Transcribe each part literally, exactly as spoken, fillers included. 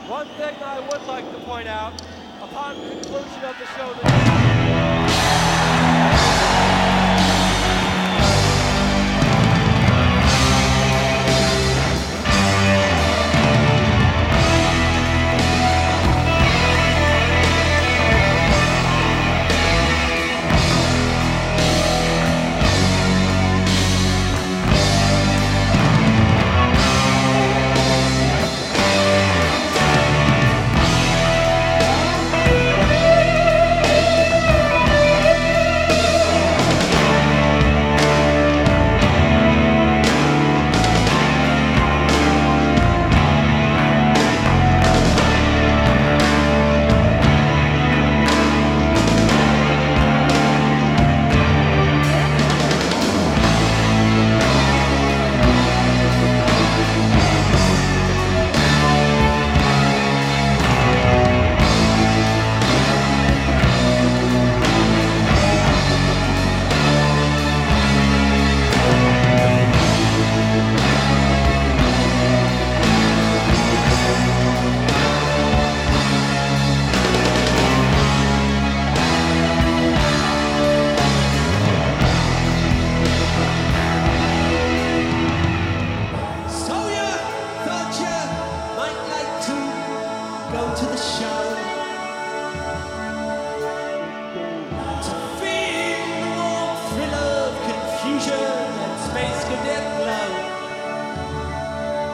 One thing I would like to point out, upon conclusion of the show today, go to the show to feel the warm thrill of confusion and space cadet glow.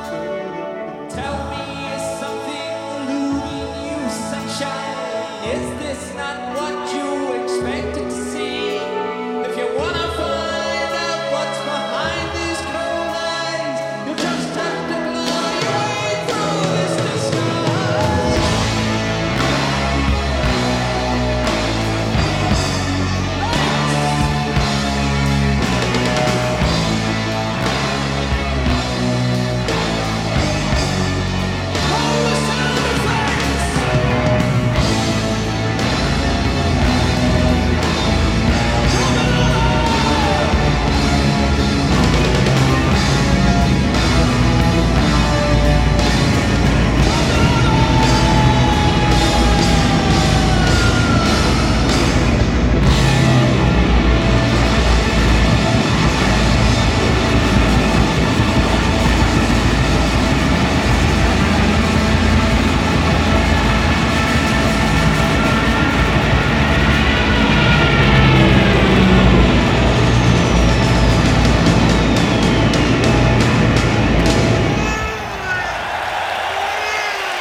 Tell me, is something eluding you, sunshine? Is